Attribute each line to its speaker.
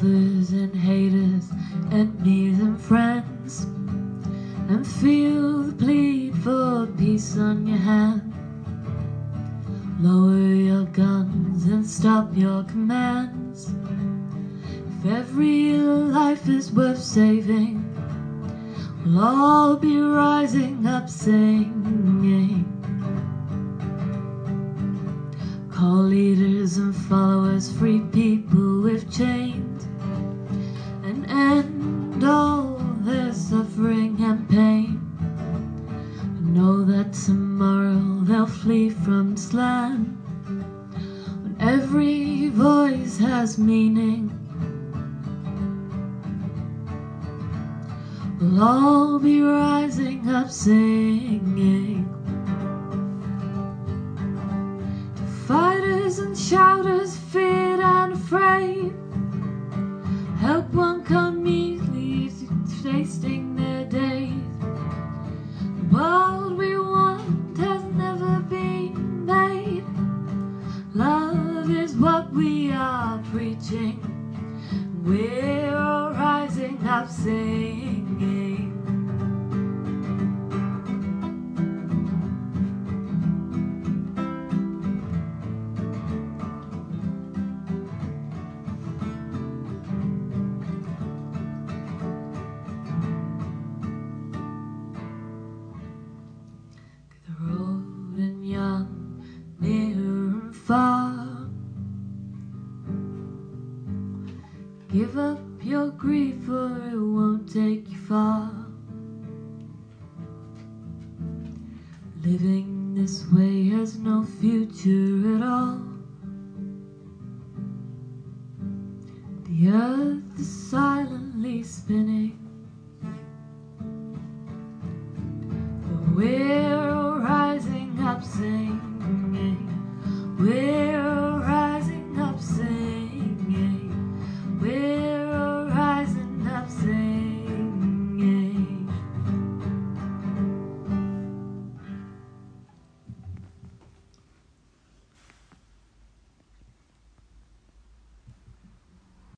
Speaker 1: lovers and haters, enemies and friends, and feel the plead for peace on your hand. Lower your guns and stop your commands. If every life is worth saving, we'll all be rising up singing. Call leaders and followers, free people with chains, and end all their suffering and pain. And know that tomorrow they'll flee from this land, when every voice has meaning. We'll all be rising up singing. Fighters and shouters, feared and afraid, help won't come easily, tasting their days. The world we want has never been made. Love is what we are preaching. We're all rising up singing. Far. Give up your grief or it won't take you far. Living this way has no future at all. The earth is silently spinning, but we're all rising up singing. We're